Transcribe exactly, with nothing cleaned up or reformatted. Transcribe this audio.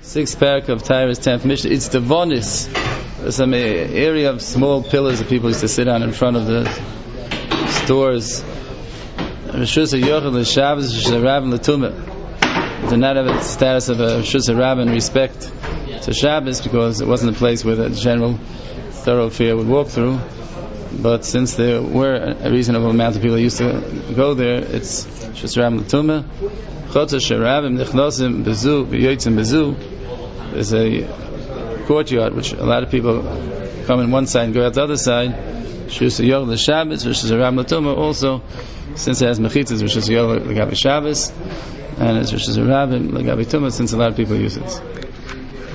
Sixth parak of Tyrus, tenth Mishnah. It's the vonis. There's some area of small pillars that people used to sit on in front of the stores. Rishus HaYochel L'Shabbos, Rishus HaRabbin L'Tumah. Did not have the status of a Rishus HaRabbin in respect to Shabbos because it wasn't a place where the general thoroughfare would walk through. But since there were a reasonable amount of people who used to go there, it's Rishus HaRabbin L'Tumah. Chodesh HaRabbim Nichnosim Bezu V'Yotzim Bezu. There's a courtyard which a lot of people come in one side and go out the other side. Rishus HaYochel L'Shabbos, Rishus HaRabbin L'Tumah also, since it has mechitzas, Rishus HaYochel L'Gabi Shabbos, and it's Rishus HaRabbin L'Gabi Tumah, since a lot of people use it.